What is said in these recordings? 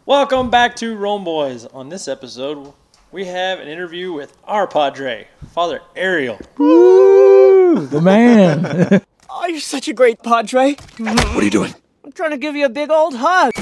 Welcome back to Rome Boys. On this episode, we have an interview with our Padre, Father Ariel. Woo! The man. Oh, you're such a great Padre. What are you doing? I'm trying to give you a big old hug.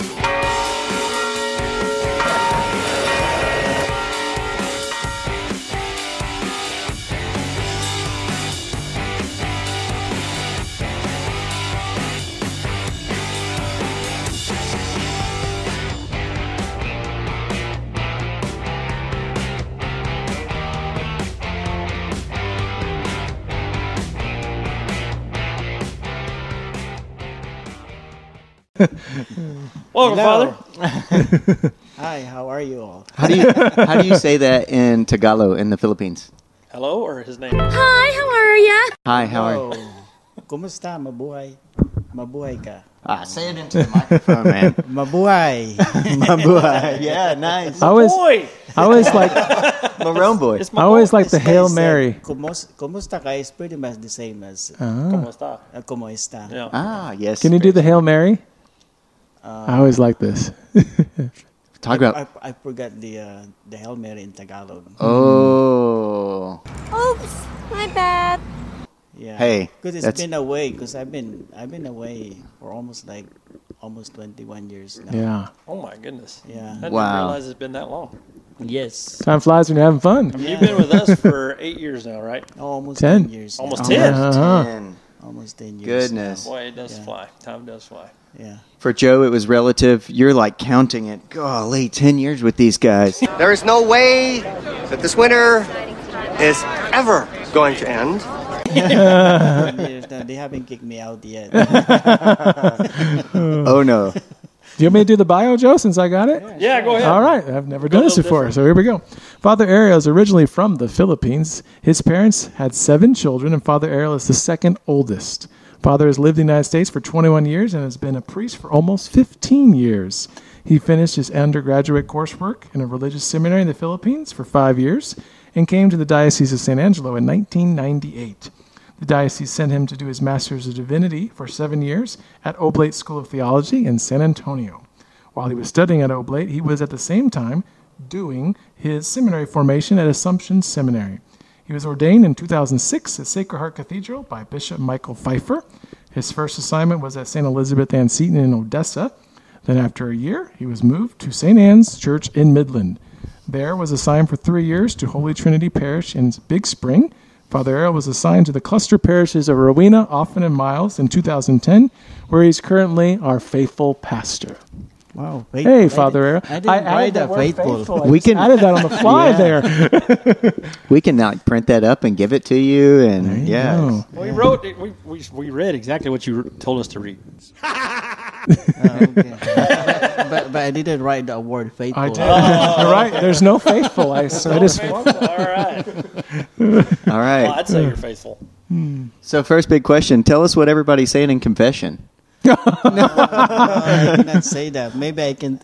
Welcome, Hello. Father. Hi, how are you all? How do you say that in Tagalog in the Philippines? Hello, or his name? Hi, how are ya? Hi, how are you? Kumusta? Mabuhay? Mabuhay ka? Say it into the microphone, man. Mabuhay. Mabuhay. Yeah, nice. I always like Marone boy. It's my I always boy. like the Hail Mary. Kumusta ka is pretty much the same as ¿Cómo está? como está. Yeah. Ah, yes. Can you do the Hail Mary? I always like this. Talk about? I forgot the Hail Mary in Tagalog. Oh. Oops, my bad. Yeah. Hey, because it's that's- been away. Because I've been away for almost 21 years now. Yeah. Oh my goodness. Yeah. I didn't Wow. realize it's been that long. Yes. Time flies when you're having fun. You've been with us for 8 years now, right? Almost 10. 10 years. Almost now. 10. Uh-huh. Man. Almost 10 years. Goodness. Boy, it does Yeah. fly. Time does fly. now. Yeah. For Joe, it was relative. You're like counting it. Golly, 10 years with these guys. There is no way that this winter is ever going to end. 10 years now. They haven't kicked me out yet. Oh, no. Do you want me to do the bio, Joe, since I got it? Yeah, go ahead. All right. I've never Go done a this little before, different. so here we go. Father Ariel is originally from the Philippines. His parents had 7 children, and Father Ariel is the second oldest. Father has lived in the United States for 21 years and has been a priest for almost 15 years. He finished his undergraduate coursework in a religious seminary in the Philippines for 5 years and came to the Diocese of San Angelo in 1998. The diocese sent him to do his Master's of Divinity for 7 years at Oblate School of Theology in San Antonio. While he was studying at Oblate, he was at the same time doing his seminary formation at Assumption Seminary. He was ordained in 2006 at Sacred Heart Cathedral by Bishop Michael Pfeiffer. His first assignment was at St. Elizabeth Ann Seton in Odessa. Then after a year, he was moved to St. Anne's Church in Midland. There was assigned for 3 years to Holy Trinity Parish in Big Spring. Father Ariel was assigned to the cluster parishes of Rowena, Offen, and Miles in 2010, where he's currently our faithful pastor. Wow. Hey, Father Ariel. I didn't write that faithful. We can added that on the fly there. We can now print that up and give it to you. And There you yeah. go. We wrote. We read exactly what you told us to read. Okay. but I didn't write the word faithful. I did. You're right. There's no faithful. I just All right. All right. Well, I'd say you're faithful. So first big question. Tell us what everybody's saying in confession. I cannot say that. Maybe I can.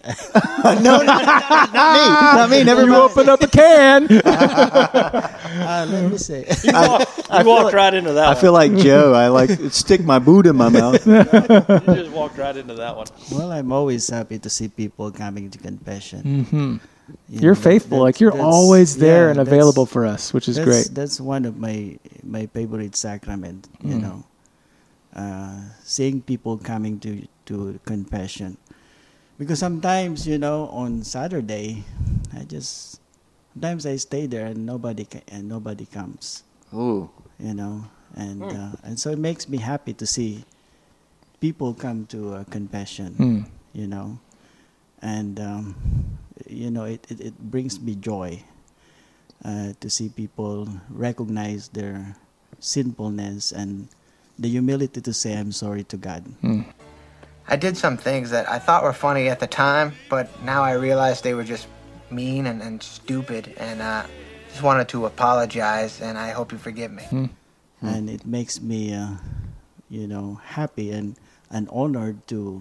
Not me. Never you mind. open up a can. Let me say. You walked right into that I one. feel like Joe. I like stick my boot in my mouth. You just walked right into that one. Well, I'm always happy to see people coming to confession. Mm-hmm. You You're know, faithful. Like you're that's- always there yeah, and that's- available for us, which is great. That's one of my favorite sacrament. You know, seeing people coming to confession, because sometimes on Saturday, sometimes I stay there and nobody comes. Ooh. And so it makes me happy to see people come to confession. And it brings me joy to see people recognize their sinfulness and the humility to say I'm sorry to God. I did some things that I thought were funny at the time, but now I realize they were just mean and stupid, and just wanted to apologize, and I hope you forgive me. And it makes me happy and honored to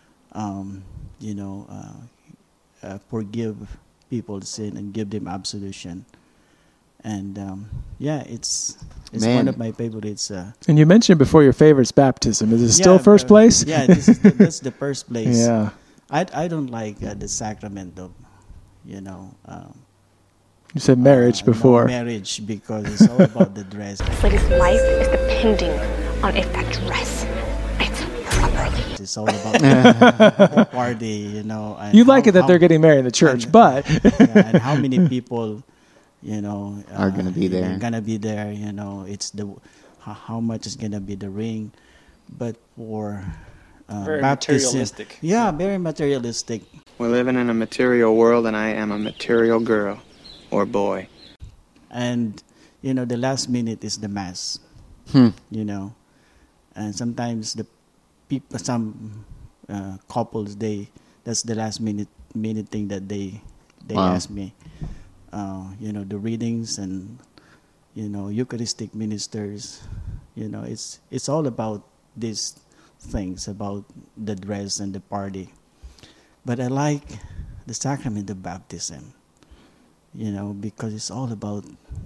forgive people's sin and give them absolution. And it's Man. one of my favorites. And you mentioned before your favorite's baptism. Is it still first place? Yeah, that's the first place. Yeah. I don't like the sacrament of, you know. You said marriage before. Marriage, because it's all about the dress. This lady's life is depending on if that dress fits properly. It's all about the party, you know. And You like it that they're getting married in the church, but and how many people, you know, Are gonna be there. Gonna be there, you know. It's how much is gonna be the ring, but for Very baptism, materialistic. yeah, very materialistic. We're living in a material world, and I am a material girl or boy. And you know, the last minute is the mass. You know, and sometimes the people, some couples, that's the last minute thing that they Wow. ask me. You know, the readings and, you know, Eucharistic ministers. You know, it's all about these things, about the dress and the party. But I like the sacrament of baptism, you know, because it's all about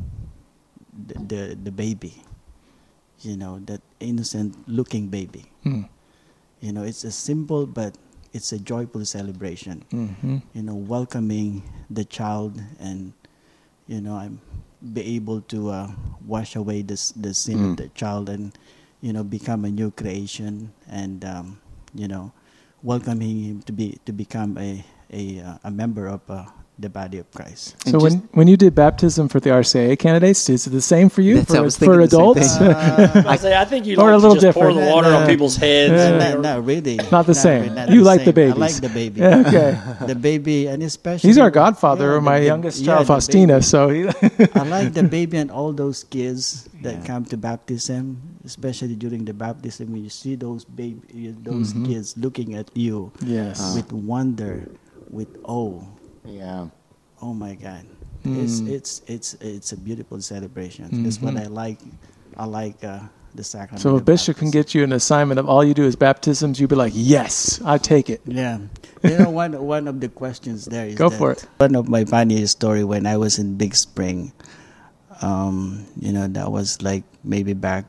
the baby, you know, that innocent looking baby. You know, it's a simple, but it's a joyful celebration. You know, welcoming the child, and, you know, I'm be able to wash away the sin of the child, and, you know, become a new creation, and you know, welcoming him to become a member of the body of Christ. so when you did baptism for the RCIA candidates, is it the same for you That's- I was for thinking the same adults? thing. I think you Or a like to little just pour the different. water on people's heads. Not really. Not the same. really, not You the like the same. I babies. like the baby. Okay. The baby, and especially He's our godfather, yeah, my the youngest yeah, child, the Faustina. baby. So he, I like the baby and all those kids that come to baptism, especially during the baptism, when you see those kids looking at you yes. with wonder, with awe. Yeah. Oh my God, it's a beautiful celebration. That's what I like. I like the sacrament. So a of bishop can baptism. get you an assignment of all you do is baptisms. You'd be like, yes, I take it. Yeah, you know, one of the questions there is Go that for it. one of my funniest story when I was in Big Spring. You know, that was like maybe back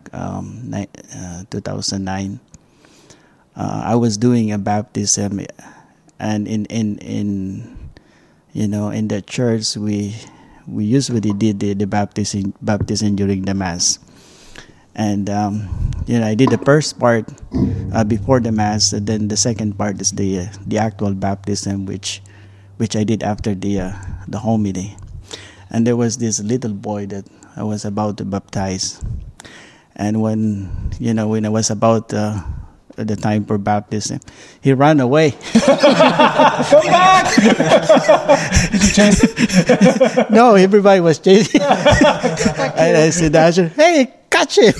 2009. I was doing a baptism, and in you know, in the church we usually did the baptism during the mass. And you know, I did the first part before the mass, and then the second part is the actual baptism, which I did after the homily. And there was this little boy that I was about to baptize, and when I was about the time for baptism, he ran away. Come back! Did you chase it? No, everybody was chasing. And I said, "Asher, hey, catch him!"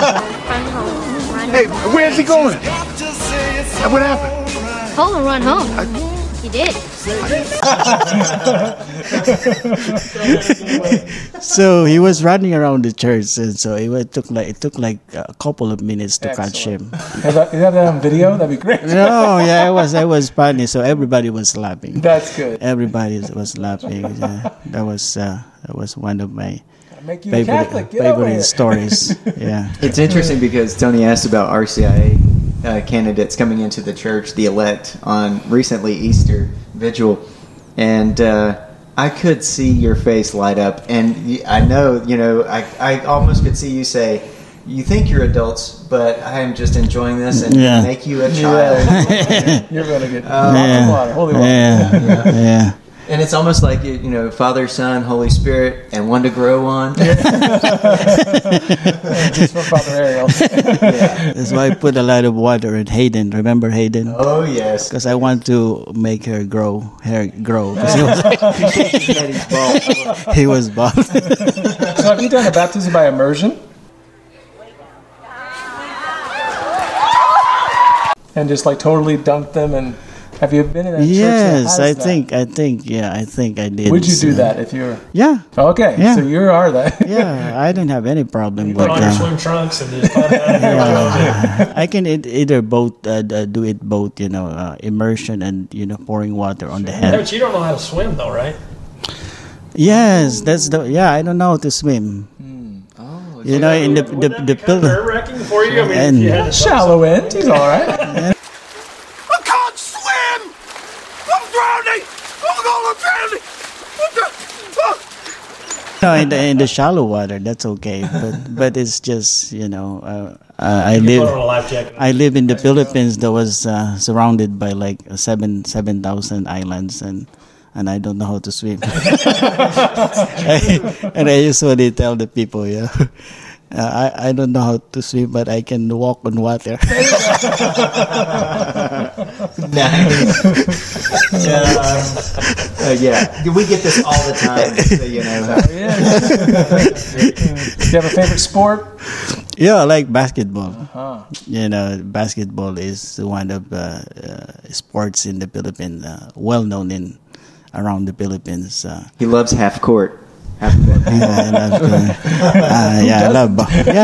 Hey, where's he going? What happened? Told him run home. He did. So he was running around the church, and so it took like a couple of minutes to catch him. Is that on video? That'd be great. No, yeah, it was funny. So everybody was laughing. That's good. Everybody was laughing. That was one of my Make you a Catholic. Get over favorite here. stories. Yeah. It's interesting because Tony asked about RCIA candidates coming into the church, the elect, on recently Easter Vigil, and I could see your face light up, and I know, I almost could see you say, "You think you're adults, but I am just enjoying this," and Yeah. make you a child. You're going to get lots of water. Holy water. Yeah. And it's almost like, Father, Son, Holy Spirit, and one to grow on. Just for Father Ariel. That's why I put a lot of water in Hayden. Remember Hayden? Oh, yes. Because I want to make hair grow. 'Cause he was bald. So have you done a baptism by immersion? And just like totally dunked them, and have you been in a church that Yes, has I that? think I did. Would you do So- that if you were? Yeah. Okay, Yeah. so you are that. Yeah, I didn't have any problem with Put on your that. swim trunks and just climb down. I can either both do it both, immersion and pouring water on the Yeah, head. but you don't know how to swim, though, right? Yes, I don't know how to swim. In the Wouldn't that be kind of pillar. nerve-wracking for you? I mean, And- if you had to Shallow end, he's all right. I can't swim! No, in the shallow water, that's okay. But it's just I Put on a life jacket. I live in the Philippines that was surrounded by like 7,000 islands, and I don't know how to swim. And I usually tell the people, I don't know how to swim, but I can walk on water. Nice. Yeah, we get this all the time. So, you know. Do you have a favorite sport? Yeah, I like basketball. Uh-huh. Basketball is one of the sports in the Philippines, well known around the Philippines. He loves half court. I love.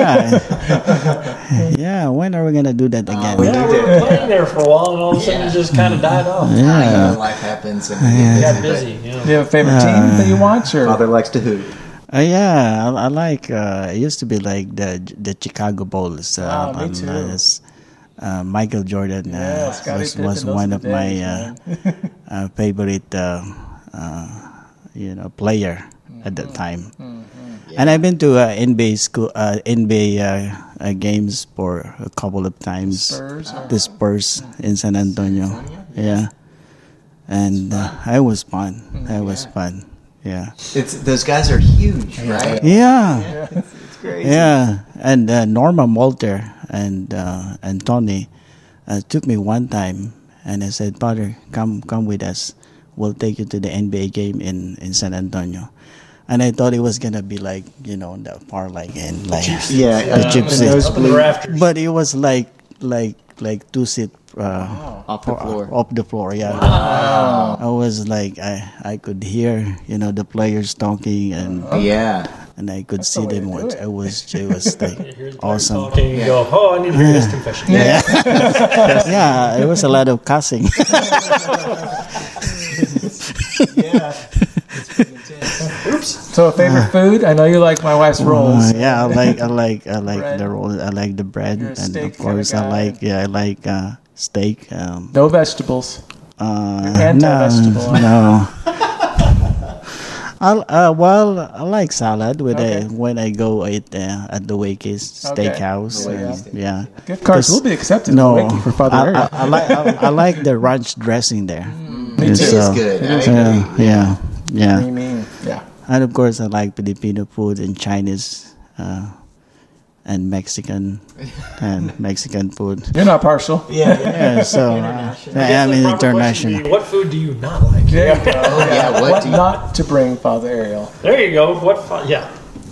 Yeah. When are we gonna do that again? we Yeah, we were playing there for a while, and all of a sudden it just kind of died off. You know, life happens and we Got get busy. Do you have a favorite team that you watch? Or? Father likes to hoop. I like. It used to be like the Chicago Bulls. Me too. Michael Jordan Scottie Pippen, was those one were of the days, my favorite player at that time. And I've been to NBA games for a couple of times. The Spurs in San Antonio. Yeah, and it was fun. It was fun. Yeah. Those guys are huge, right? Yeah. It's crazy. Yeah, and Norma Malter and Tony took me one time, and I said, "Father, come with us. We'll take you to the NBA game in San Antonio." And I thought it was gonna be like the far like in like the gypsy, Up in the rafters. but it was like 2 seat Off the floor. off the floor. Yeah, wow. I was like I could hear the players talking and Yeah. and I could see them. It was like awesome. Talking, you go, oh, I need to hear this confession. Yeah, it was a lot of cussing. Yeah. So, a favorite food? I know you like my wife's rolls. Yeah, I like Bread. the roll. I like the bread, You're a and steak of course kinda I like steak. No vegetables. No, anti-vegetable. no. I like salad when I go eat at the Wakey's Steakhouse. Yeah, Gift cards will be accepted. No, Waiting for Father Ariel. I like the ranch dressing there. Me It too. is good. I agree. Yeah. Creamy. Yeah. And of course, I like Filipino food and Chinese and Mexican food. You're not partial. Yeah, so I'm The proper question international. would be, what food do you not like? There you go. Yeah, What not to bring, Father Ariel? There you go. What fun. Yeah.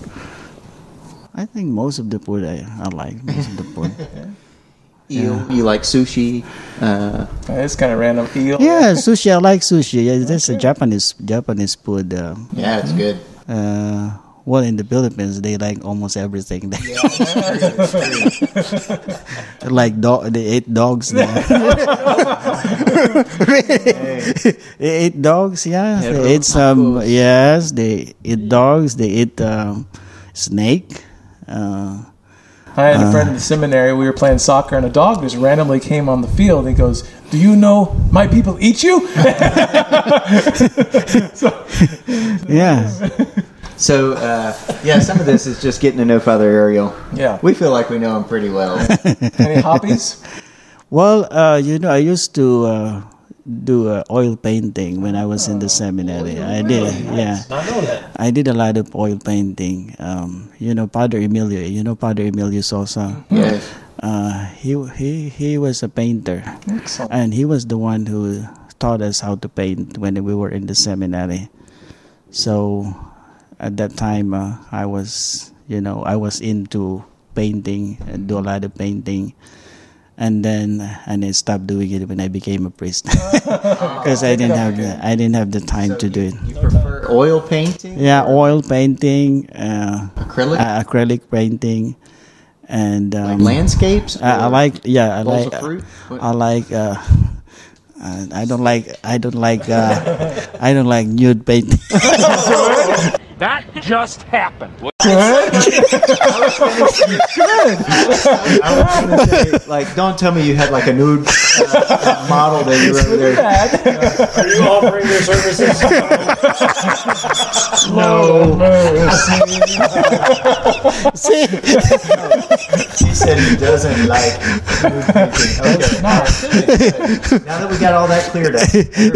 I think most of the food I like. Most of the food. Eel. You like sushi? It's kind of random. Eel. Yeah, sushi. I like sushi. Yeah, that's a Japanese food. Yeah, it's good. Well, in the Philippines, they like almost everything. They they ate dogs there. They ate dogs. Yeah, they ate some. Yes, they eat dogs. They eat snake. I had a friend in the seminary. We were playing soccer, and a dog just randomly came on the field. He goes, "Do you know my people eat you?" Yeah. So, some of this is just getting to know Father Ariel. Yeah. We feel like we know him pretty well. Any hobbies? Well, I used to do oil painting when I was in the seminary. I did, yeah. I know that. I did a lot of oil painting. Padre Emilio. Padre Emilio Sosa. Yes. He was a painter, Excellent. and he was the one who taught us how to paint when we were in the seminary. So at that time, I was into painting and do a lot of painting. And then I stopped doing it when I became a priest because I didn't have the time to do it. You prefer oil painting? Yeah, oil painting, Acrylic? acrylic painting, and Like landscapes? I like bowls of fruit? What- I like I don't like nude painting. That just happened. I was gonna say, like, don't tell me you had like a nude model that you were over there. Are you offering your services? No. See? He said he doesn't like nude painting. Okay. Good. Now that we got all that cleared up,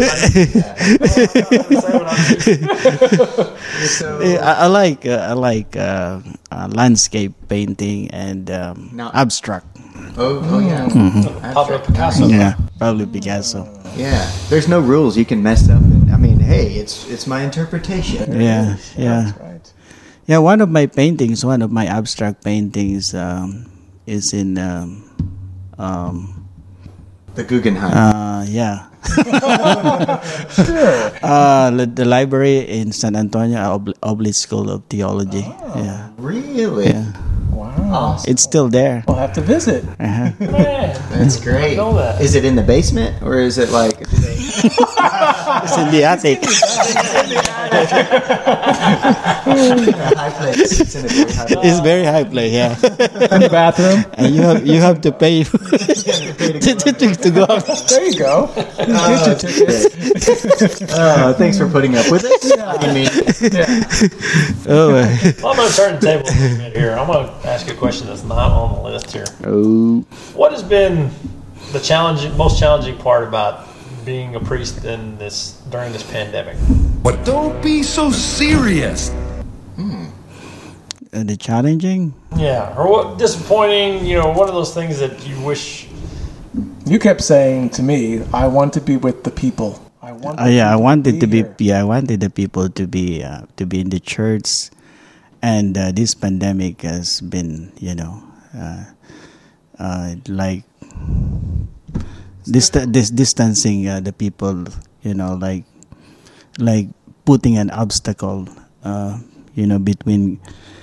so, I like landscape painting and abstract. oh yeah. Pablo Picasso. Yeah, probably Picasso. Yeah. There's no rules. You can mess up. I mean, hey, it's my interpretation. Yeah. That's right. Yeah, one of my abstract paintings is in The Guggenheim. yeah. The library in San Antonio, Oblit School of Theology. Yeah. Really? Yeah. Wow. It's still there. We'll have to visit. Man, That's great. know that. Is it in the basement or is it like? It's in the attic. High place. It's in a very high place. It's very high place, yeah. In the bathroom. And you have to pay to go up. There you go. Get your tickets. Thanks for putting up with it. I mean, Oh, Well, I'm going to turn the table a little bit here. I'm going to ask you a question that's not on the list here. What has been the most challenging part about being a priest during this pandemic? But don't be so serious. the challenging. Yeah, or what disappointing? What are those things that you wish? You kept saying to me, "I want to be with the people. I want." I wanted to be. here." Yeah, I wanted the people to be in the church, and this pandemic has been, like this distancing the people, like putting an obstacle, between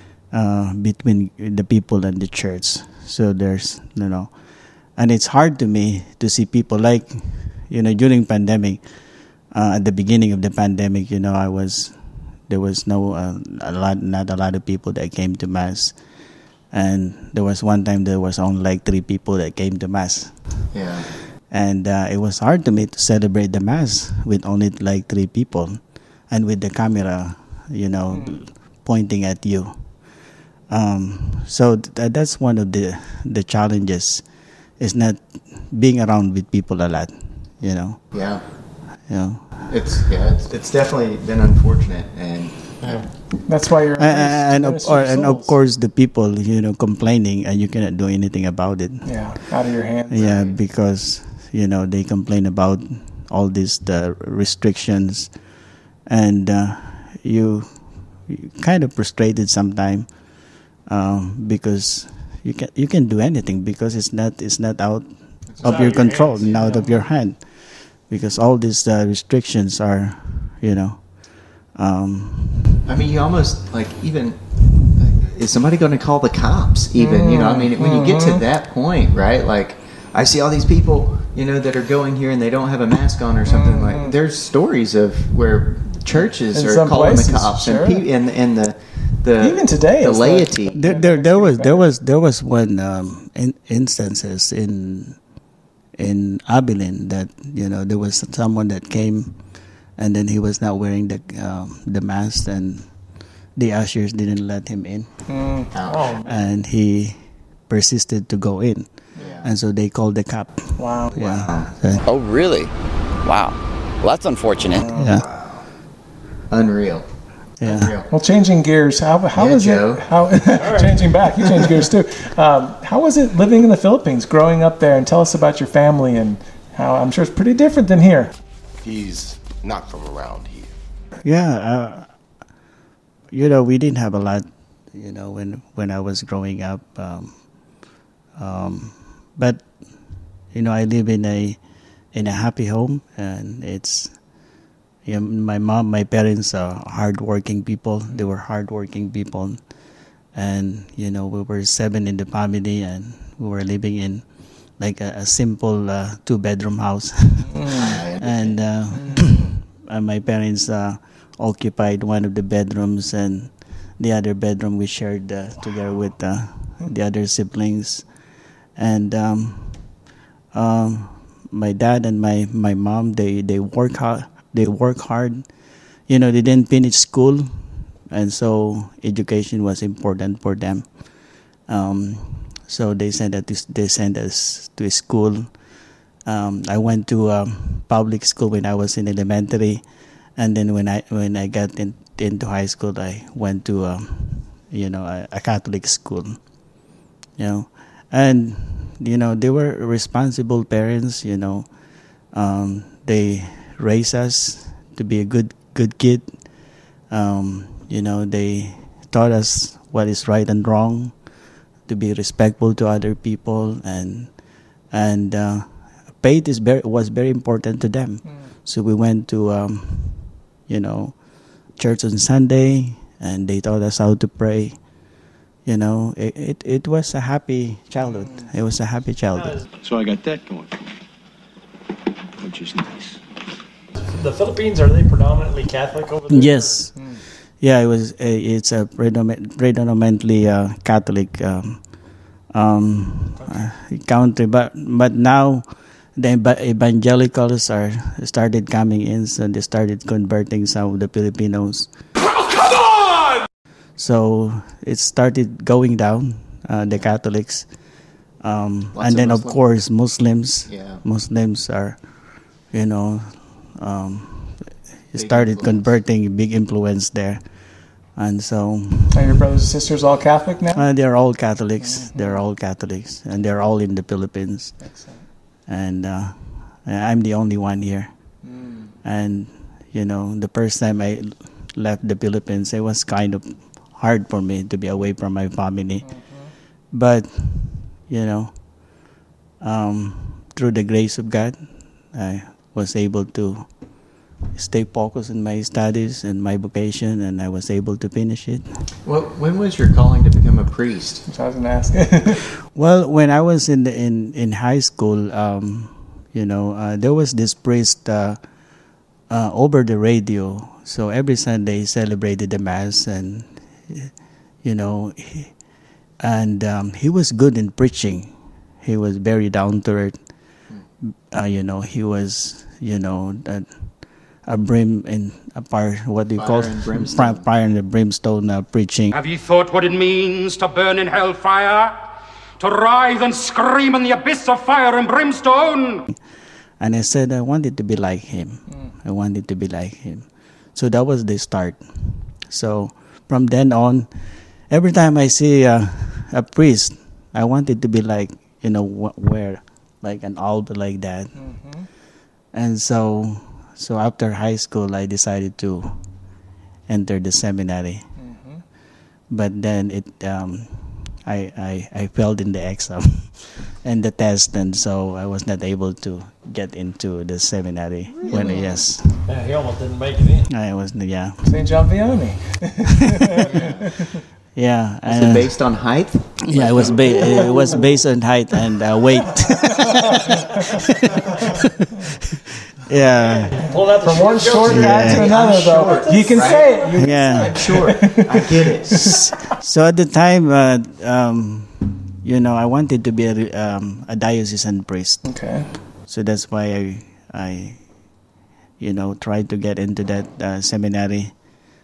the people and the church. So there's, and it's hard to me to see people like, during pandemic, at the beginning of the pandemic, there was not a lot of people that came to mass, and there was one time there was only like 3 people that came to mass. yeah. And it was hard to me to celebrate the mass with only like 3 people, and with the camera, pointing at you. So that's one of the challenges, is not being around with people a lot, Yeah. Yeah. It's definitely been unfortunate, and That's why you're. And of course the people, complaining, and you cannot do anything about it. Yeah, out of your hands. Yeah, because they complain about all these the restrictions, and you kind of frustrated sometimes, because you can do anything, because it's not out of your control and out of your hand, because all these restrictions are, I mean, you almost like even. Is somebody going to call the cops? Even when you get to that point, right? Like, I see all these people, that are going here and they don't have a mask on or something. Like, there's stories of where churches In are some calling places, the cops, sure. and the Even today, the it's like- laity. There was one instances in Abilene that there was someone that came, and then he was not wearing the mask, and the ushers didn't let him in, and he persisted to go in, and so they called the cop. Wow. Yeah. Oh, really? Wow. Well, that's unfortunate. Yeah. Unreal. Yeah. Unreal. Well, changing gears, how Yeah, was Joe. it? Changing back, you changed gears too. How was it living in the Philippines, growing up there, and tell us about your family and how I'm sure it's pretty different than here. He's not from around here. Yeah. We didn't have a lot, when I was growing up. But I live in a happy home, and it's my parents are hardworking people. They were hardworking people, and we were 7 in the family, and we were living in like a simple 2-bedroom house, and my parents occupied one of the bedrooms, and the other bedroom we shared together with the other siblings. And my dad and my mom, they work hard. They work hard. You know, they didn't finish school, and so education was important for them. So they sent us to school. I went to public school when I was in elementary, and then when I got into high school, I went to a Catholic school. You know, and they were responsible parents. They raised us to be a good kid. They taught us what is right and wrong, to be respectful to other people, and faith was very important to them. So we went to church on Sunday, and they taught us how to pray. It was a happy childhood. It was a happy childhood. So I got that going for me, which is nice. The Philippines, are they predominantly Catholic over there? Yes. Yeah, it's a predominantly Catholic country, but now the evangelicals started coming in, so they started converting some of the Filipinos. Oh, come on! So it started going down, the Catholics, and then of course Muslims. Yeah. Muslims are, started converting, big influence there. And so, are your brothers and sisters all Catholic now? They're all Catholics. Mm-hmm. They're all Catholics, and they're all in the Philippines. Excellent. And I'm the only one here. And the first time I left the Philippines, it was kind of hard for me to be away from my family. But through the grace of God, I was able to stay focused in my studies and my vocation, and I was able to finish it. Well, when was your calling to become a priest? Which I was going to ask. Well, when I was in high school, there was this priest over the radio. So every Sunday he celebrated the Mass, and he was good in preaching. He was very down to earth. He was a brim in a fire, what do you call it? Fire and brimstone preaching. Have you thought what it means to burn in hellfire? To writhe and scream in the abyss of fire and brimstone? And I said I wanted to be like him. I wanted to be like him. So that was the start. So from then on, every time I see a priest, I wanted to be like, wear like an alb like that. And so after high school, I decided to enter the seminary. But then I failed in the exam and the test, and so I was not able to get into the seminary. Really? Yes. Yeah, he almost didn't make it in. I was, yeah. St. John Vianney. Yeah. Was it based on height? Yeah, it was based on height and weight. Yeah. Pull out from one short guy to another, though. You can say it. I'm short. I get it. So at the time, I wanted to be a diocesan priest. Okay. So that's why I tried to get into that seminary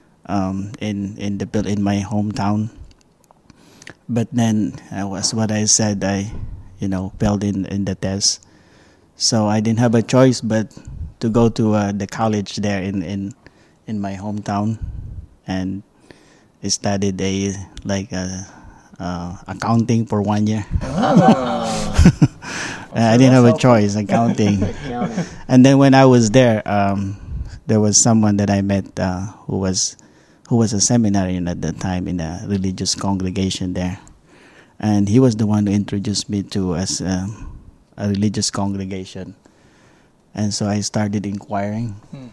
in my hometown. But then was what I said. I failed in the test. So I didn't have a choice but to go to the college there in my hometown, and I studied accounting for 1 year. I didn't have a choice, accounting. And then when I was there, there was someone that I met who was a seminarian at that time in a religious congregation there, and he was the one who introduced me to a religious congregation. And so I started inquiring.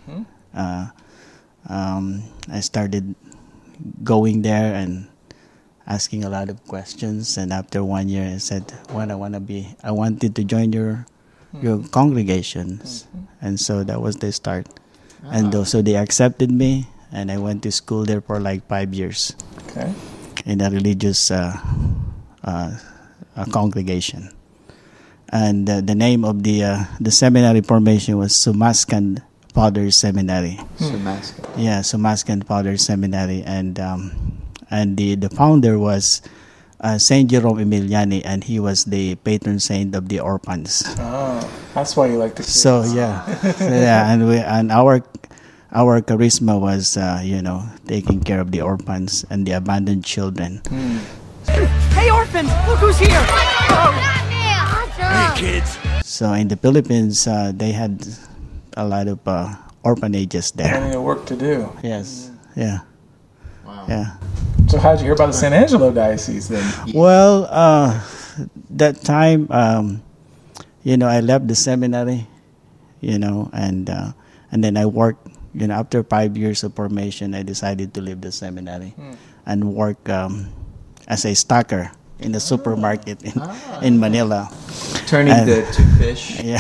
I started going there and asking a lot of questions. And after 1 year, I said, I wanted to join your congregations. And so that was the start. And so they accepted me, and I went to school there for like 5 years. in a religious congregation. And the name of the seminary formation was Sumaskan Fathers Seminary. Sumaskan. Yeah, Sumaskan Fathers Seminary, and the founder was Saint Jerome Emiliani, and he was the patron saint of the orphans. Oh, that's why you like the kids. So and our charisma was taking care of the orphans and the abandoned children. Hey, orphans, look who's here! Hey, kids. So in the Philippines, they had a lot of orphanages there. Plenty of work to do. Yes. Yeah. Wow. Yeah. So how'd you hear about the San Angelo Diocese then? Well, that time, I left the seminary, and then I worked. After 5 years of formation, I decided to leave the seminary and work as a stocker in the supermarket in Manila. Turning to fish. Yeah.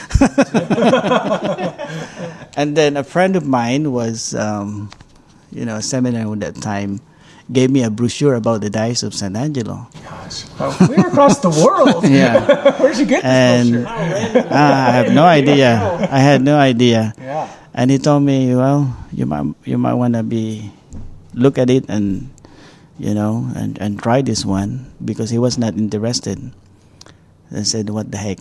And then a friend of mine was, a seminary at that time, gave me a brochure about the Diocese of San Angelo. Gosh, clear across the world. Yeah. Where'd you get this brochure? I have no idea. I had no idea. Yeah. And he told me, well, you might want to look at it and and try this one, because he was not interested. I said, what the heck?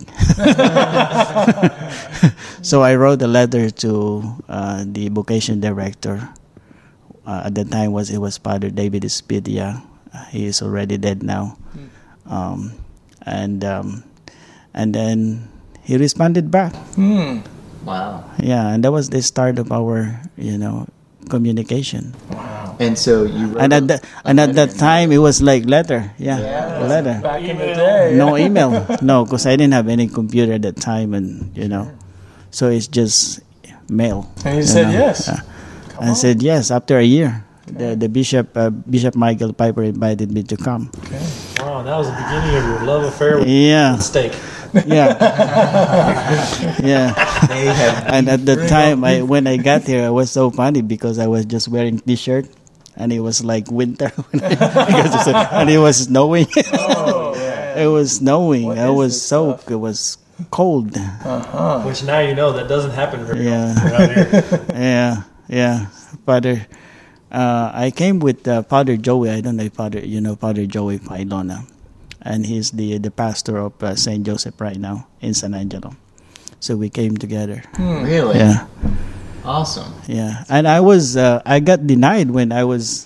So I wrote a letter to the vocation director. At the time it was Father David Espidia. He is already dead now. And then he responded back. Wow. Yeah, and that was the start of our communication. Wow. And so you wrote at that time it was like letter. Yeah, letter. Back in the day. No email. No, because I didn't have any computer at that time, and so it's just mail. And you said yes. I said yes after a year. Okay. The Bishop Michael Piper invited me to come. Okay. Wow, that was the beginning of your love affair with steak. Yeah. Yeah. And at the time, when I got here, it was so funny because I was just wearing T-shirt, and it was like winter, and it was snowing. Oh, yeah. It was snowing. I was soaked. Stuff? It was cold. Which now that doesn't happen very often around here. Yeah. Father, I came with Father Joey. I don't know if Father Joey Pailona. And he's the pastor of St. Joseph right now in San Angelo. So we came together. Really? Yeah. Awesome. Yeah. And I got denied when I was,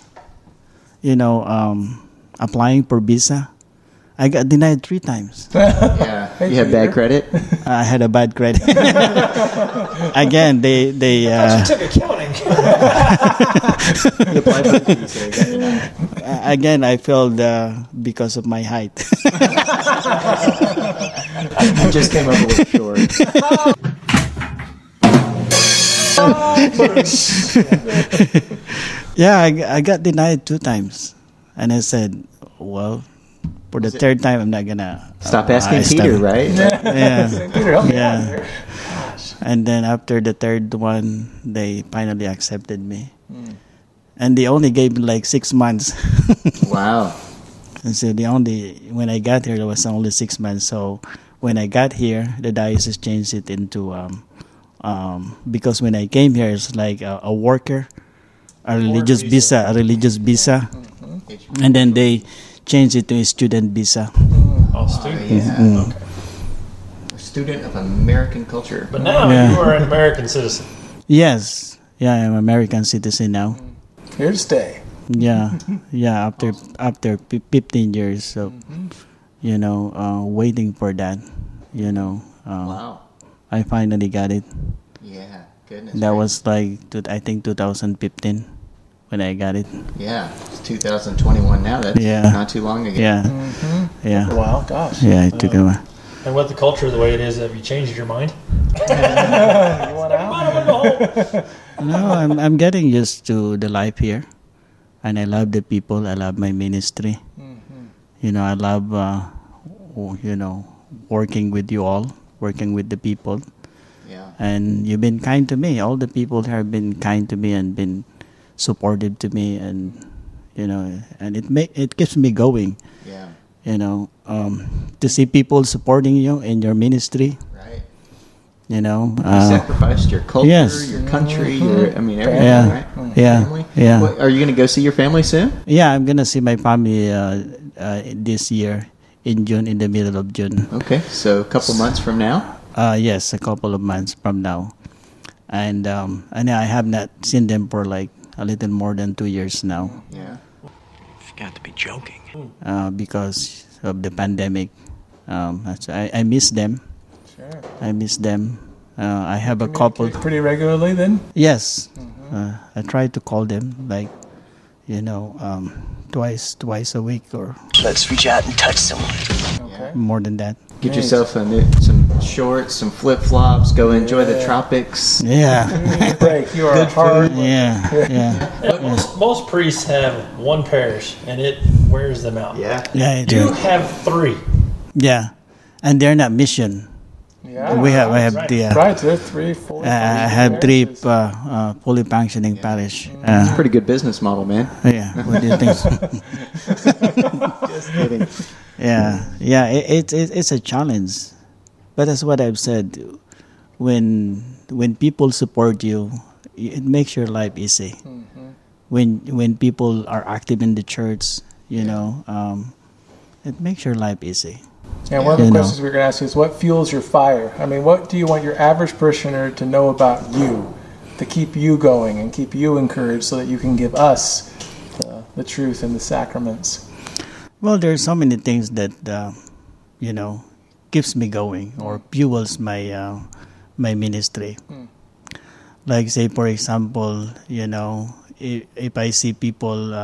applying for visa. I got denied 3 times. Yeah. You had bad credit? I had a bad credit. Again, they you took accounting. Again, I failed because of my height. I just came up a little short. Yeah, I got denied 2 times. And I said, well, for the 3rd time, I'm not gonna stop asking Peter, right? Yeah. Peter, help me out Yeah. here. And then after the 3rd one, they finally accepted me. And they only gave me like 6 months. Wow. And so when I got here, it was only 6 months. So when I got here, the diocese changed it into, because when I came here, it's like a worker, a religious visa. And then they changed it to a student visa. Oh, student. Yeah. Okay. A student of American culture. But now you are an American citizen. Yes. Yeah, I'm an American citizen now. Here to stay. Yeah. Yeah, after 15 years of, waiting for that, wow. I finally got it. Yeah, goodness. That was like, I think 2015 when I got it. Yeah, it's 2021 now. That's not too long ago. Yeah. Yeah. Wow, gosh. Yeah, it took a while. And with the culture the way it is, have you changed your mind? You want out? No, I'm getting used to the life here, and I love the people. I love my ministry. I love working with you all, working with the people. Yeah. And you've been kind to me. All the people here have been kind to me and been supportive to me, and and it keeps me going. Yeah. To see people supporting you in your ministry. Right. You sacrificed your culture, yes. your country, everything, yeah. right? Yeah. Family. Yeah. What, are you going to go see your family soon? Yeah, I'm gonna see my family this year in June, in the middle of June. Okay, so a couple months from now. Yes, a couple of months from now, and I have not seen them for like a little more than 2 years now. Yeah. You've got to be joking. Because of the pandemic, I miss them. Sure. I miss them. I have a couple. Pretty regularly then? Yes. I try to call them like, twice a week or. Let's reach out and touch someone. Okay. More than that. Get yourself some shorts, some flip flops. Go enjoy the tropics. Yeah. Break. You are hard. Yeah. Most priests have one parish, and it wears them out. Yeah. Yeah. I You do. have 3. Yeah, and they're not mission. Yeah. I have right. the. Right, there are 3, 4. I have 3 parishes. fully functioning parish. It's a pretty good business model, man. Yeah. What do you think? Just kidding. Yeah. It's a challenge, but that's what I've said. When people support you, it makes your life easy. When people are active in the church, it makes your life easy. And one of the questions we're going to ask you is, what fuels your fire? I mean, what do you want your average parishioner to know about you, to keep you going and keep you encouraged so that you can give us the truth and the sacraments? Well, there are so many things that, keeps me going or fuels my ministry. Like, say, for example, if I see people,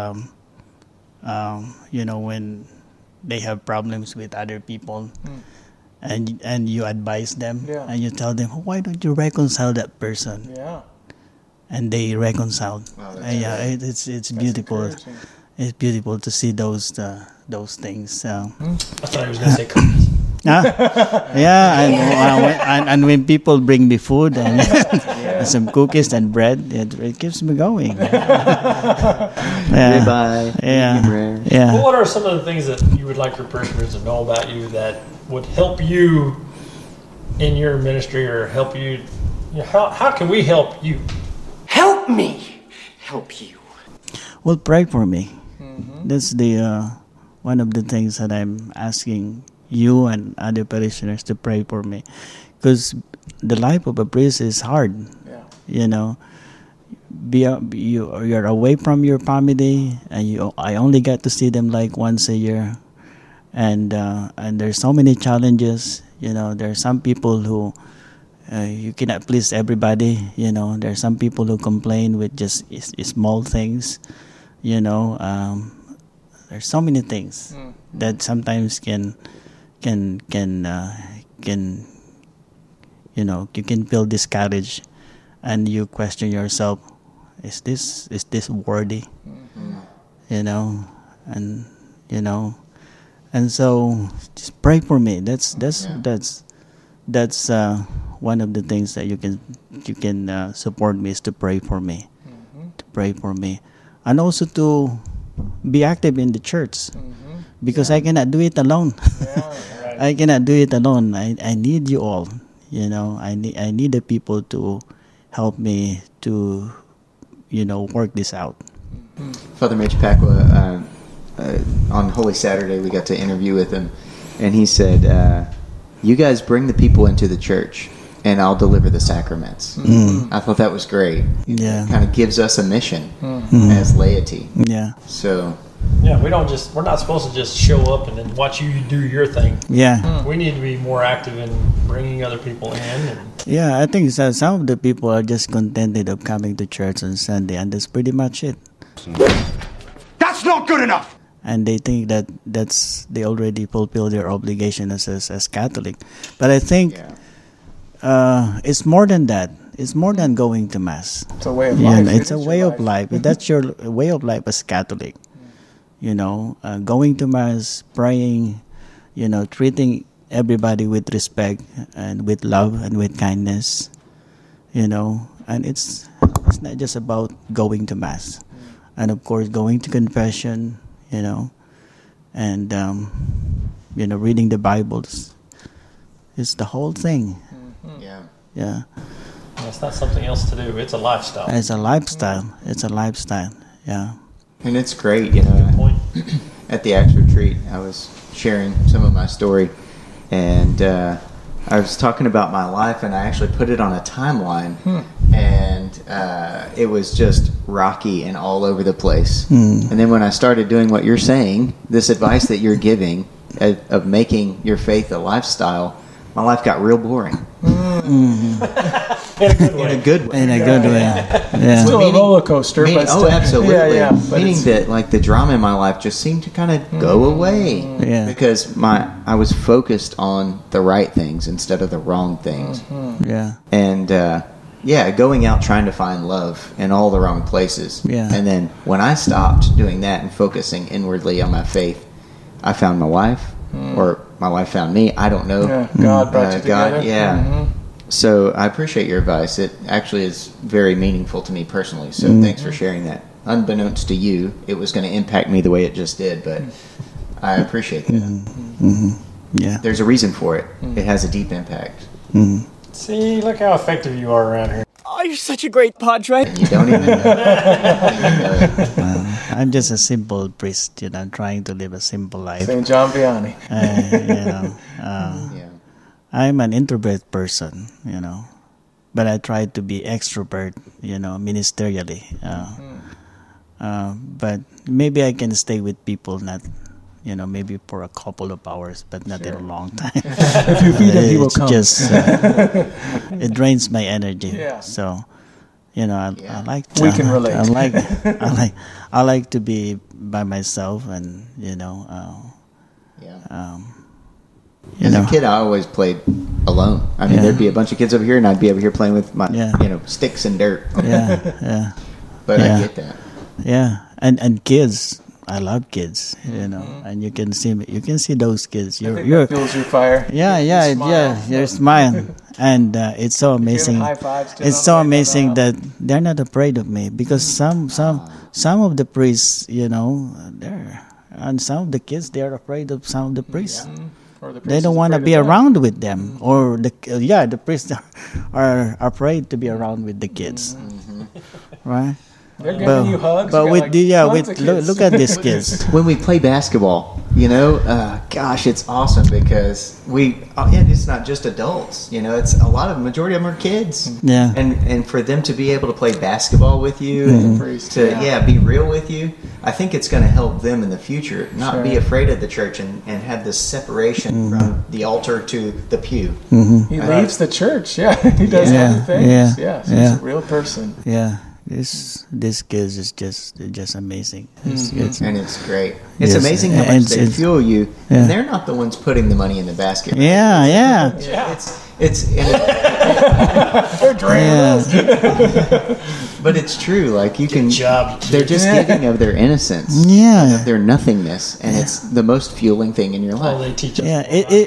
when they have problems with other people, and you advise them, and you tell them, why don't you reconcile that person? Yeah. And they reconcile. Wow, it's beautiful. It's beautiful to see those things. I thought he was going to say cookies. And when people bring me food and some cookies and bread, it keeps me going. Ribeye, medium rare. Yeah. Well, what are some of the things that you would like your parishioners to know about you that would help you in your ministry, or help you? How can we help you? Help me help you. Well, pray for me. That's the one of the things that I'm asking you and other parishioners to pray for me, because the life of a priest is hard. You're away from your family, and I only get to see them like once a year, and there's so many challenges. There are some people who you cannot please everybody. There are some people who complain with just small things. There's so many things that sometimes can you can feel discouraged, and you question yourself, is this worthy? And so just pray for me. That's one of the things that you can support me, is to pray for me. To pray for me, and also to be active in the church, because I cannot do it alone. I cannot do it alone. I need you all. I need the people to help me to work this out. Father Mitch Pacwa, on Holy Saturday we got to interview with him, and he said, you guys bring the people into the church and I'll deliver the sacraments. I thought that was great. It kind of gives us a mission as laity. Yeah. So we're not supposed to just show up and then watch you do your thing. Yeah. We need to be more active in bringing other people in. I think some of the people are just contented of coming to church on Sunday, and that's pretty much it. That's not good enough. And they think that they already fulfill their obligation as Catholic. But I think it's more than that. It's more than going to Mass. It's a way of life. It's a way of life. That's your way of life as Catholic. Going to Mass, praying, treating everybody with respect and with love and with kindness, and it's not just about going to Mass. and of course going to confession, and reading the Bibles. It's the whole thing. Mm-hmm. Yeah. It's not something else to do. It's a lifestyle. It's a lifestyle. It's a lifestyle. Yeah. And it's great, At the Acts retreat, I was sharing some of my story, and I was talking about my life, and I actually put it on a timeline, and it was just rocky and all over the place. And then when I started doing what you're saying, this advice that you're giving of making your faith a lifestyle, my life got real boring. In a good way. In a good way. Yeah. Still a roller coaster. But still, absolutely. Yeah, meaning that like the drama in my life just seemed to kind of go away. Yeah. Because I was focused on the right things instead of the wrong things. Yeah. And going out trying to find love in all the wrong places. Yeah. And then when I stopped doing that and focusing inwardly on my faith, I found my wife, or my wife found me. I don't know. Yeah, God brought you together. Yeah. So I appreciate your advice. It actually is very meaningful to me personally. So thanks for sharing that. Unbeknownst to you, it was going to impact me the way it just did, but I appreciate that. Yeah. There's a reason for it. It has a deep impact. See, look how effective you are around here. Oh, you're such a great padre. You don't even know. I'm just a simple priest, trying to live a simple life. St. John Vianney. I'm an introvert person, but I try to be extrovert, ministerially. But maybe I can stay with people, not, maybe for a couple of hours, but not in a long time. If you feed him, he will come. Just, it drains my energy. Yeah. So, I like to, we can relate. I like to be by myself, and As a kid, I always played alone. I mean, there'd be a bunch of kids over here, and I'd be over here playing with my, sticks and dirt. But I get that. Yeah, and kids, I love kids. And you can see those kids. That fuels your fire. Your smile, and it's so amazing. High fives to It's them, so like, amazing that they're not afraid of me, because some of the priests, and some of the kids, they're afraid of some of the priests. Or the They don't want to be around with them, or the priests are afraid to be around with the kids, right? They're giving you hugs. But with look at these kids. When we play basketball, gosh, it's awesome because it's not just adults. It's majority of them are kids. Yeah. And for them to be able to play basketball with you and to be real with you, I think it's going to help them in the future not be afraid of the church and have this separation from the altar to the pew. He leaves the church. Yeah, he does other things. Yeah, so he's a real person. Yeah. This kids is just amazing. And it's great. It's amazing how much they fuel you, and they're not the ones putting the money in the basket. Right? Yeah. They're draining. But it's true. Like you can. They're just giving of their innocence. Of their nothingness, and it's the most fueling thing in your life. They teach us. Yeah,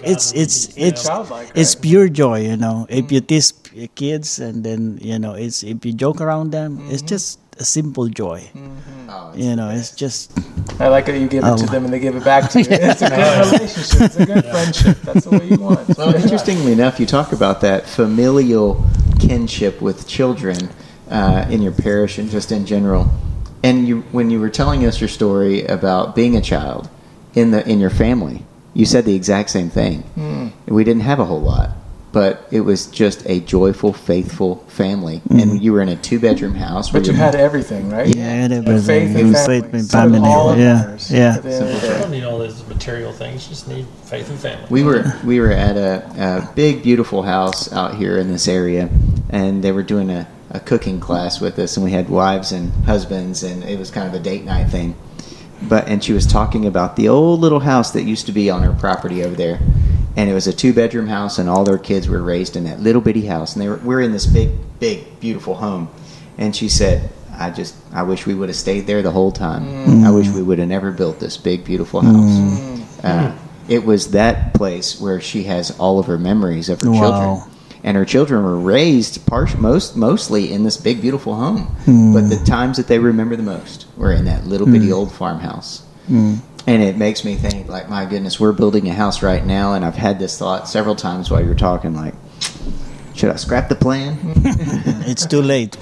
it's pure joy. If you teach kids, and then it's if you joke around them, it's just a simple joy. It's just. I like that you give it to them and they give it back to you. It's a good relationship. It's a good friendship. That's the way you want. Well, interestingly enough, you talk about that familial kinship with children in your parish and just in general. And when you were telling us your story about being a child in your family, you said the exact same thing. We didn't have a whole lot, but it was just a joyful, faithful family. And you were in a 2-bedroom house. But you had everything, right? Yeah, I had everything. Faith and family. Yeah. You don't need all those material things. You just need faith and family. We were at a big, beautiful house out here in this area, and they were doing a cooking class with us, and we had wives and husbands, and it was kind of a date night thing. And she was talking about the old little house that used to be on her property over there. And it was a 2-bedroom house, and all their kids were raised in that little bitty house. And we're in this big, beautiful home. And she said, I wish we would have stayed there the whole time. I wish we would have never built this big, beautiful house. It was that place where she has all of her memories of her children. and her children were raised mostly in this big, beautiful home. But the times that they remember the most were in that little bitty old farmhouse. And it makes me think, like, my goodness, we're building a house right now, and I've had this thought several times while you were talking, like, should I scrap the plan? It's too late.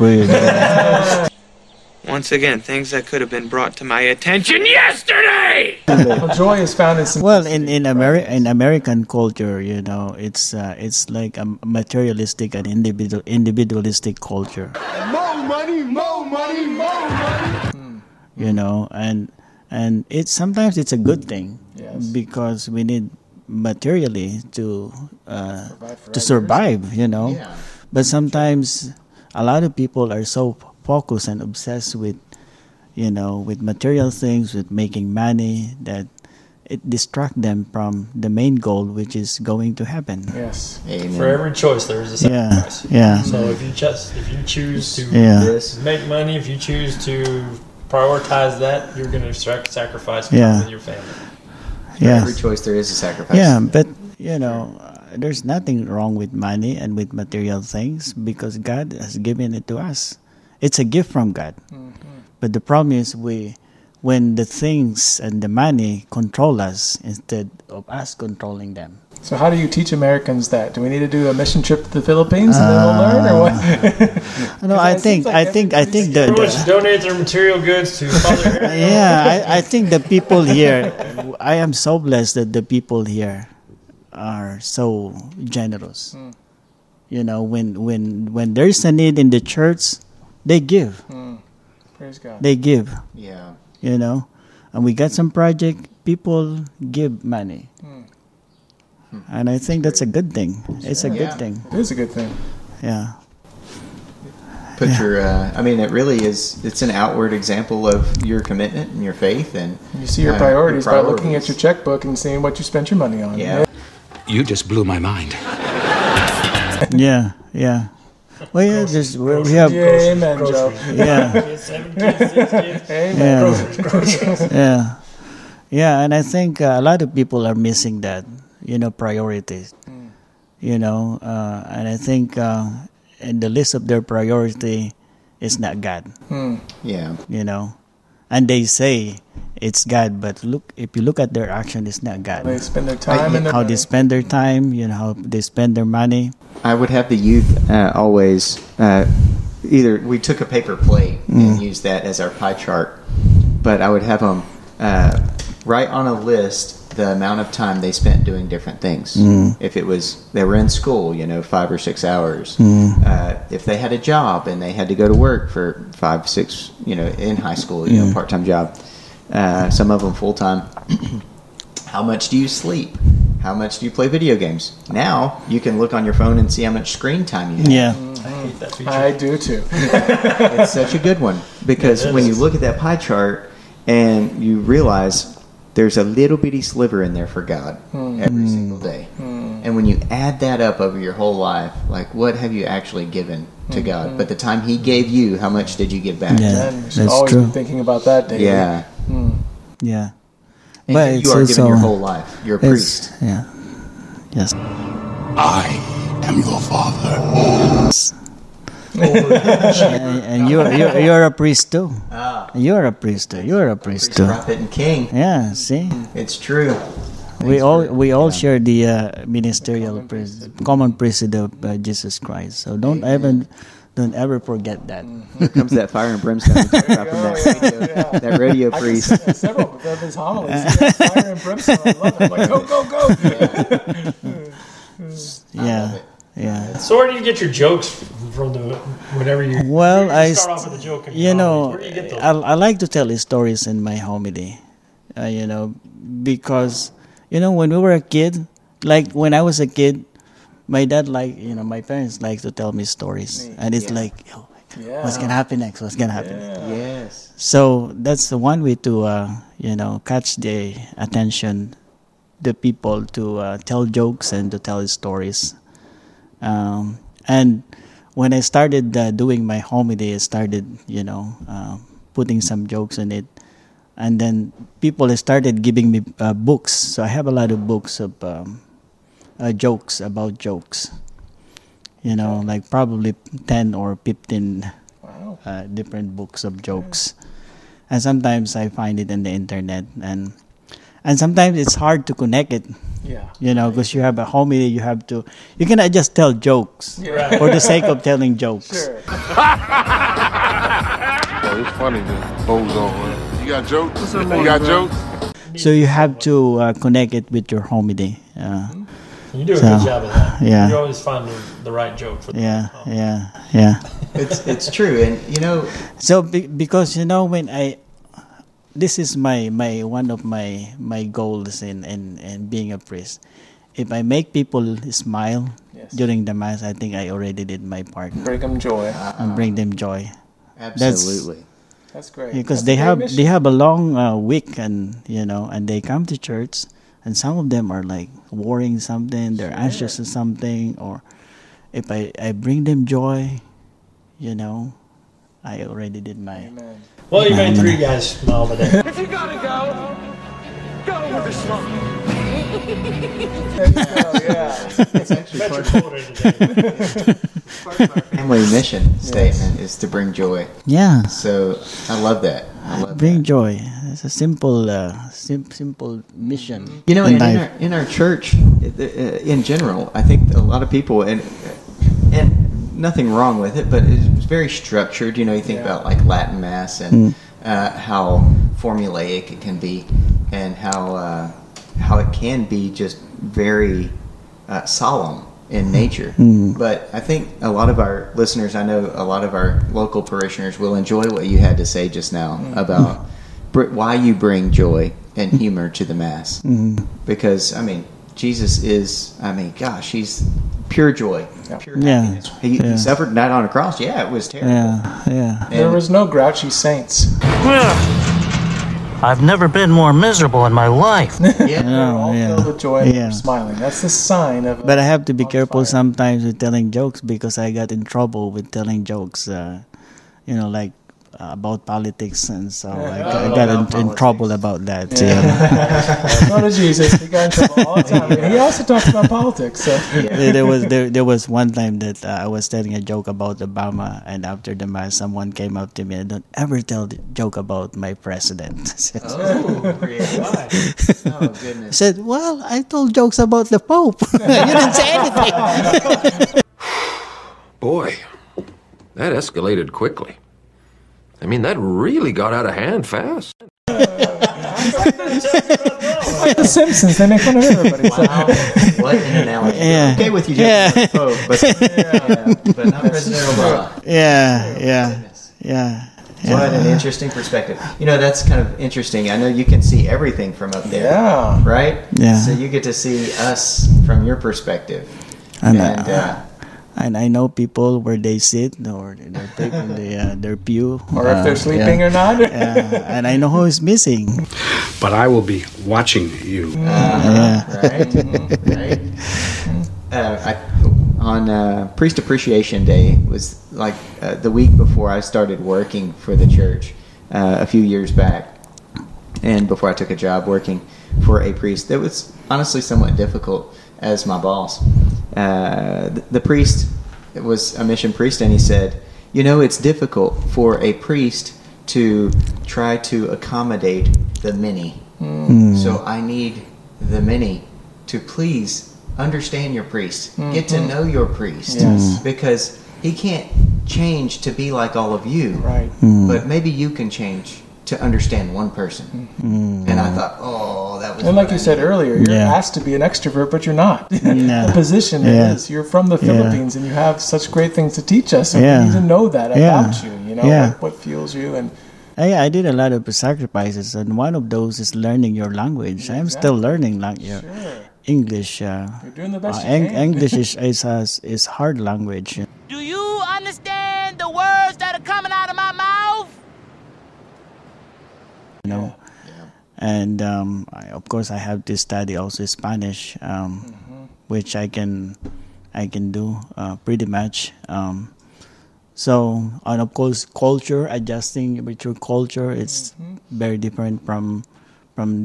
Once again, things that could have been brought to my attention yesterday. Well, joy is found in simplicity. Well, in American culture, you know, it's like a materialistic and individualistic culture. More money, more money, more money. You know, and sometimes it's a good thing, because we need materially to survive, you know. Yeah. But sometimes a lot of people are so focused and obsessed with, you know, with material things, with making money, that it distracts them from the main goal, which is going to heaven. Yes. Amen. For every choice, there is a sacrifice. Yeah. So if you choose to make money, if you choose to prioritize that, you're going to sacrifice time with your family. For every choice, there is a sacrifice. Yeah, but you know, there's nothing wrong with money and with material things, because God has given it to us. It's a gift from God. But the problem is, when the things and the money control us instead of us controlling them. So how do you teach Americans that? Do we need to do a mission trip to the Philippines and then we'll learn, or what? No, I think that pretty much donate their material goods to Father Aaron. Yeah, I think the people here, I am so blessed that the people here are so generous. You know, when there's a need in the church, they give. Praise God. They give. Yeah. You know, and we got some project, people give money. And I think that's a good thing. It's a good thing. It is a good thing. Yeah. Put your, I mean, it really is, it's an outward example of your commitment and your faith. And you see your priorities by looking at your checkbook and seeing what you spent your money on. Yeah. You just blew my mind. Yeah. Well, yeah, we have. Yeah, amen, Joe. Yeah. 7 kids, 6 kids. Amen. Groceries. Yeah, and I think a lot of people are missing that, you know, priorities. You know, and I think in the list of their priority is not God. Yeah. You know, and they say it's God, but if you look at their action, it's not God. They spend their time and how they spend their time, you know, how they spend their money. I would have the youth always either we took a paper plate and used that as our pie chart, but I would have them write on a list the amount of time they spent doing different things. If it was they were in school, you know, 5 or 6 hours. If they had a job and they had to go to work for 5, 6, you know, in high school, you know, part-time job. Some of them full-time. How much do you sleep? How much do you play video games? Now you can look on your phone and see how much screen time you have. Yeah. I do too. It's such a good one, because when you look at that pie chart and you realize there's a little bitty sliver in there for God every single day. And when you add that up over your whole life, like, what have you actually given to God? But the time He gave you, how much did you give back? Yeah, you should always be thinking about that daily. Yeah. Yeah. And but you are giving your whole life. You're a priest. Yeah. Yes. I am your father. And you're a priest too. You're a priest too. You're a priest too. Prophet and king. Yeah. See. It's true. We all share the ministerial common priesthood of Jesus Christ. So don't ever forget that. Here comes that fire and brimstone. That radio priest. Several of his homilies. Fire and brimstone. I love it. Like, go. Yeah. So where do you get your jokes from? Whenever you start off with a joke. You know, where do you get those? I like to tell stories in my homily. You know, because you know when we were a kid, like when I was a kid. My dad my parents like to tell me stories, and it's like, what's gonna happen next? What's gonna happen? Yes. So that's the one way to, catch the attention, the people to tell jokes and to tell stories. And when I started doing my homily, I started, putting some jokes in it, and then people started giving me books. So I have a lot of books of. Jokes about jokes, like probably 10 or 15 different books of jokes. And sometimes I find it in the internet, and sometimes it's hard to connect it. Because you have a homily, you cannot just tell jokes for the sake of telling jokes. Sure. It's funny, just goes on. You got jokes? You got jokes? So you have to connect it with your homily. You do a good job of that. Yeah. You always find the right joke for them. Yeah. It's true, and So because when this is my one of my goals in being a priest. If I make people smile during the mass, I think I already did my part. Bring them joy. And bring them joy. Absolutely. That's great. Because they have a long week, and and they come to church, and some of them are like worrying something, they're anxious to something, or if I bring them joy, I already did my. Amen. Well, you made 3 guys smile today. If you gotta go with a smile. It's actually part of our family mission statement is to bring joy. Yeah. So I love that. Bring joy. It's a simple mission. In our church, in general, I think a lot of people and nothing wrong with it, but it's very structured. You think about like Latin Mass and how formulaic it can be, and how it can be just very solemn in nature. But I think a lot of our listeners, I know a lot of our local parishioners will enjoy what you had to say just now about why you bring joy and humor to the Mass. Because, Jesus is, he's pure joy, pure happiness. He suffered and died on a cross. Yeah, it was terrible. Yeah. There was no grouchy saints. I've never been more miserable in my life. They're all filled with joy and they're smiling. That's the sign of. But I have to be careful sometimes with telling jokes, because I got in trouble with telling jokes. Like about politics, and so I got in trouble about that. So did Jesus. He got in trouble all the time. He also talks about politics. So. There was one time that I was telling a joke about Obama, and after the mass, someone came up to me and don't ever tell the joke about my president. Really? Why? Oh goodness. Said, well, I told jokes about the Pope. You didn't say anything. Boy, that escalated quickly. That really got out of hand fast. Like the Simpsons, they make fun of everybody. Wow, what an analogy. Yeah. Okay with you, Pope, but not President Obama. Yeah. What an interesting perspective. That's kind of interesting. I know you can see everything from up there. Yeah. Right? Yeah. So you get to see us from your perspective. And I know people where they sit, or they're taking their pew, or if they're sleeping or not. And I know who is missing. But I will be watching you. Right. On Priest Appreciation Day was like the week before I started working for the church a few years back, and before I took a job working for a priest that was honestly somewhat difficult as my boss. The priest was a mission priest, and he said, it's difficult for a priest to try to accommodate the many. So I need the many to please understand your priest, get to know your priest, because he can't change to be like all of you, right? But maybe you can change to understand one person. And I thought, that was. And like you said earlier, you're asked to be an extrovert, but you're not. The position is you're from the Philippines, and you have such great things to teach us. So we need to know that about you. What fuels you and. I did a lot of sacrifices, and one of those is learning your language. I'm still learning English. You're doing the best you can. English is hard language. Do you understand the words that are coming out of my mouth? And of course I have to study also Spanish, which I can do pretty much. So, and of course culture, adjusting with your culture, it's very different from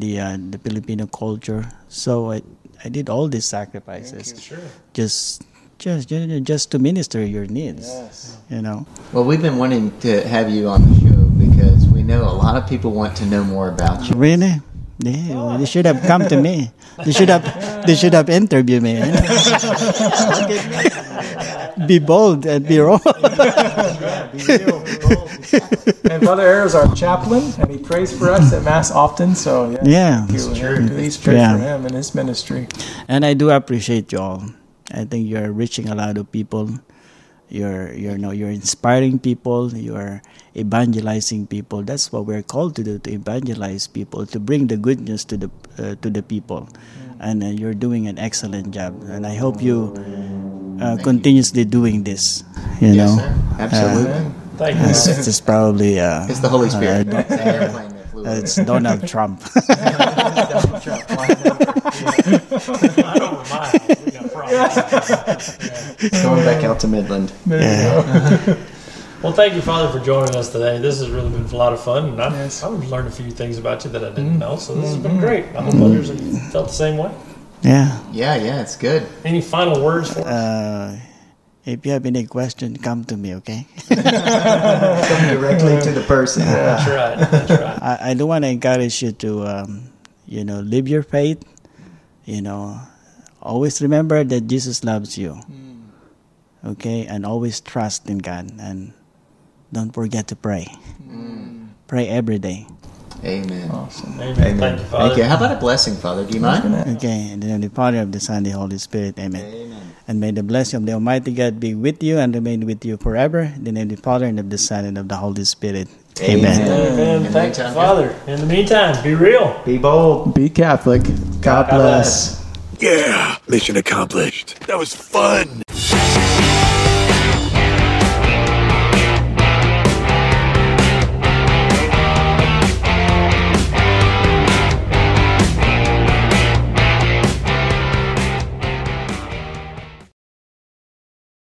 the Filipino culture. So I did all these sacrifices just just to minister your needs. Yes. You know. Well, we've been wanting to have you on the show because we know a lot of people want to know more about you. Really? Yeah, well, they should have come to me. They should have interviewed me. Be bold and be raw. And Father Arrow is our chaplain, and he prays for us at Mass often. So That's true. Please pray for him and his ministry. And I do appreciate you all. I think you're reaching a lot of people. You're inspiring people. You're evangelizing people. That's what we're called to do: to evangelize people, to bring the good news to the people. And you're doing an excellent job. And I hope you continuously doing this. You know, sir. Absolutely. Thank you. It's probably it's the Holy Spirit. It's Donald Trump. Donald Trump. I don't mind. We got problems. Going back out to Midland. Well, thank you, Father, for joining us today. This has really been a lot of fun, and I've learned a few things about you that I didn't know. So this has been great. I hope others have felt the same way. Yeah, it's good. Any final words for us? If you have any question, come to me, okay? Come directly to the person. That's right. I do want to encourage you to, live your faith. Always remember that Jesus loves you. Okay? And always trust in God. And don't forget to pray. Pray every day. Amen. Awesome. Amen. Thank you, Father. Thank you. How about a blessing, Father? Do you mind? Okay. In the name of the Father, of the Son, and the Holy Spirit. Amen. And may the blessing of the Almighty God be with you and remain with you forever. In the name of the Father, and of the Son, and of the Holy Spirit. Amen. Amen. Thank you, Father. In the meantime, be real. Be bold. Be Catholic. God bless. Yeah, mission accomplished. That was fun.